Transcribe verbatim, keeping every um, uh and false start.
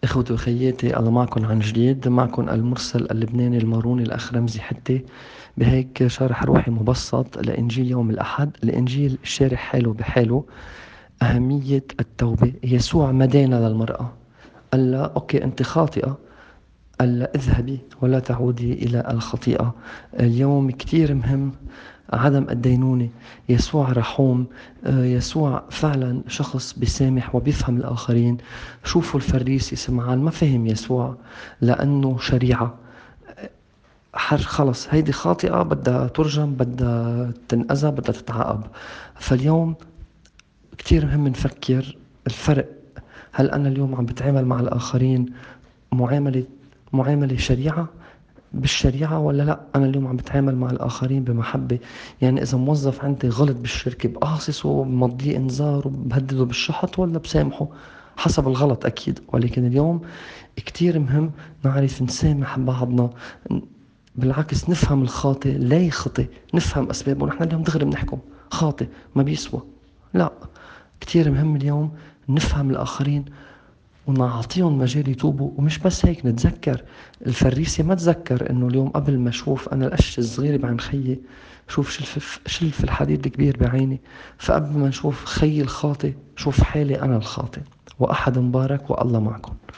إخوتي وخياتي، الله معكم عن جديد. معكم المرسل اللبناني الماروني الأخ رمزي حتي، بهيك شرح روحي مبسط لإنجيل يوم الأحد. الإنجيل الشارح حاله بحاله أهمية التوبة. يسوع مدانا للمرأة، قال لها أوكي أنت خاطئة، قال لها اذهبي ولا تعودي إلى الخطيئة. اليوم كتير مهم عدم الدينونة. يسوع رحوم، آه، يسوع فعلا شخص بيسامح وبيفهم الآخرين. شوفوا الفريسي سمعان ما فهم يسوع لأنه شريعة، حر خلص هيدي خاطئة بدها ترجم، بدها تنأذى، بدها تتعاقب. فاليوم كتير مهم نفكر الفرق. هل أنا اليوم عم بتعامل مع الآخرين معاملة معاملة شريعة بالشريعة، ولا لا أنا اليوم عم بتعامل مع الآخرين بمحبة؟ يعني إذا موظف عندي غلط بالشركة بقاصصه وبمضيه إنذار وبهدده بالشحط، ولا بسامحه؟ حسب الغلط أكيد، ولكن اليوم كتير مهم نعرف نسامح بعضنا. بالعكس نفهم الخاطئ لا يخطئ، نفهم أسبابه. نحن اليوم دغري بنحكم خاطئ ما بيسوى، لا. كتير مهم اليوم نفهم الآخرين ونعطيهم مجال يتوبوا. ومش بس هيك، نتذكر الفريسي ما تذكر انه اليوم قبل ما اشوف انا القش الصغير بعين خيي، شوف شلف شلف الحديد الكبير بعيني. فقبل ما نشوف خيي الخاطئ، شوف حالي انا الخاطئ. واحد مبارك والله معكم.